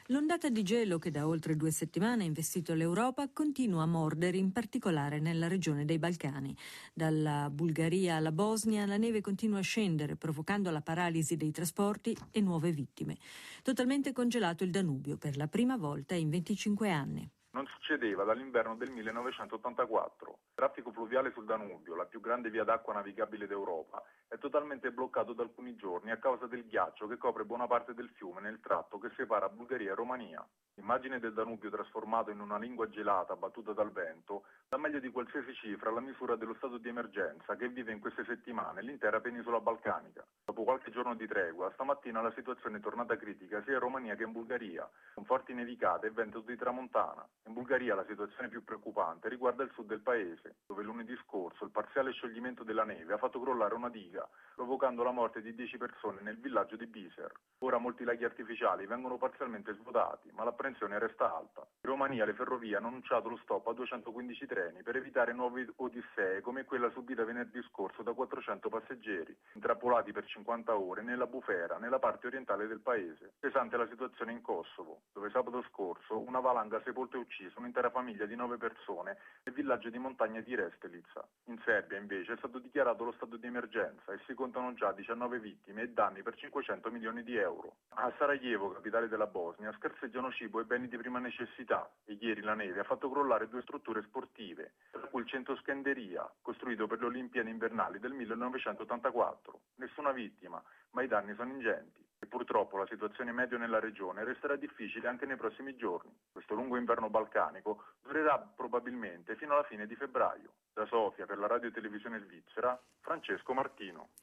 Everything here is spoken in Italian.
L'ondata di gelo che da oltre 2 settimane ha investito l'Europa continua a mordere, in particolare nella regione dei Balcani. Dalla Bulgaria alla Bosnia la neve continua a scendere, provocando la paralisi dei trasporti e nuove vittime. Totalmente congelato il Danubio per la prima volta in 25 anni. Non succedeva dall'inverno del 1984. Il traffico fluviale sul Danubio, la più grande via d'acqua navigabile d'Europa, è totalmente bloccato da alcuni giorni a causa del ghiaccio che copre buona parte del fiume nel tratto che separa Bulgaria e Romania. L'immagine del Danubio trasformato in una lingua gelata battuta dal vento dà meglio di qualsiasi cifra la misura dello stato di emergenza che vive in queste settimane l'intera penisola balcanica. Dopo qualche giorno di tregua, stamattina la situazione è tornata critica sia in Romania che in Bulgaria, con forti nevicate e vento di tramontana. In Bulgaria la situazione più preoccupante riguarda il sud del paese, dove lunedì scorso il parziale scioglimento della neve ha fatto crollare una diga, provocando la morte di 10 persone nel villaggio di Biser. Ora molti laghi artificiali vengono parzialmente svuotati, ma l'apprensione resta alta. In Romania le ferrovie hanno annunciato lo stop a 215 treni per evitare nuove odissee come quella subita venerdì scorso da 400 passeggeri, intrappolati per 50 ore nella bufera, nella parte orientale del paese. Pesante la situazione in Kosovo, dove sabato scorso una valanga ha sepolto e ucciso un'intera famiglia di 9 persone nel villaggio di montagna di Restelica. In Serbia invece è stato dichiarato lo stato di emergenza e si contano già 19 vittime e danni per 500 milioni di euro. A Sarajevo, capitale della Bosnia, scarseggiano cibo e beni di prima necessità e ieri la neve ha fatto crollare 2 strutture sportive, tra cui il centro Skenderia, costruito per le Olimpiadi invernali del 1984. Nessuna vittima, ma i danni sono ingenti. E purtroppo la situazione meteo nella regione resterà difficile anche nei prossimi giorni. Questo lungo inverno balcanico durerà probabilmente fino alla fine di febbraio. Da Sofia per la radio e televisione svizzera, Francesco Martino.